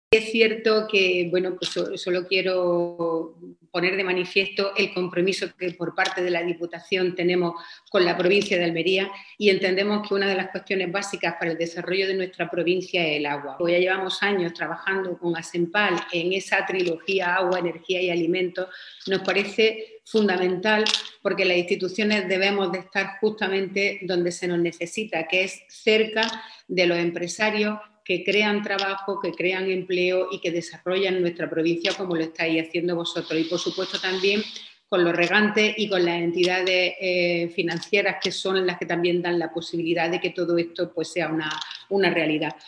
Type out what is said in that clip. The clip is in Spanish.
Es cierto que, bueno, pues solo quiero poner de manifiesto el compromiso que por parte de la Diputación tenemos con la provincia de Almería y entendemos que una de las cuestiones básicas para el desarrollo de nuestra provincia es el agua. Ya llevamos años trabajando con ASEMPAL en esa trilogía agua, energía y alimentos. Nos parece fundamental porque las instituciones debemos de estar justamente donde se nos necesita, que es cerca de los empresarios que crean trabajo, que crean empleo y que desarrollan nuestra provincia como lo estáis haciendo vosotros. Y, por supuesto, también con los regantes y con las entidades financieras que son las que también dan la posibilidad de que todo esto pues, sea una realidad.